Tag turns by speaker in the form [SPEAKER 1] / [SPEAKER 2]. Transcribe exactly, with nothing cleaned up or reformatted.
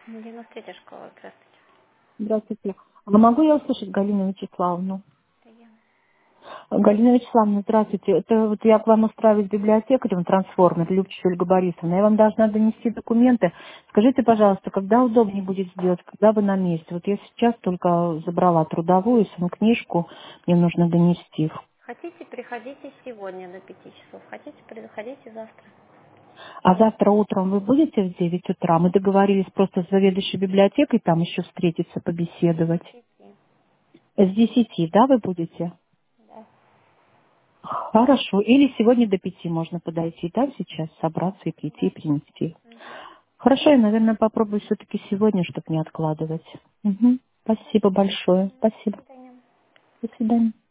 [SPEAKER 1] девяносто третья школа, здравствуйте.
[SPEAKER 2] Здравствуйте. А могу я услышать Галину Вячеславовну?
[SPEAKER 1] Это я.
[SPEAKER 2] Галина Вячеславовна, здравствуйте. Это вот я к вам устраиваюсь библиотекарем трансформер, Любчич Ольга Борисовна. Я вам должна донести документы. Скажите, пожалуйста, когда удобнее будет сделать, когда вы на месте? Вот я сейчас только забрала трудовую, книжку, мне нужно донести.
[SPEAKER 1] Хотите, приходите сегодня до пяти часов. Хотите, приходите завтра.
[SPEAKER 2] А завтра утром вы будете в девять утра? Мы договорились просто с заведующей библиотекой там еще встретиться, побеседовать.
[SPEAKER 1] Пяти.
[SPEAKER 2] С десяти, да, вы будете?
[SPEAKER 1] Да.
[SPEAKER 2] Хорошо. Или сегодня до пяти можно подойти, да, сейчас собраться и прийти, и
[SPEAKER 1] Да.
[SPEAKER 2] принести.
[SPEAKER 1] Угу.
[SPEAKER 2] Хорошо, я, наверное, попробую все-таки сегодня, чтобы не откладывать. Мгм. Спасибо большое.
[SPEAKER 1] До
[SPEAKER 2] Спасибо.
[SPEAKER 1] свидания.
[SPEAKER 2] До свидания.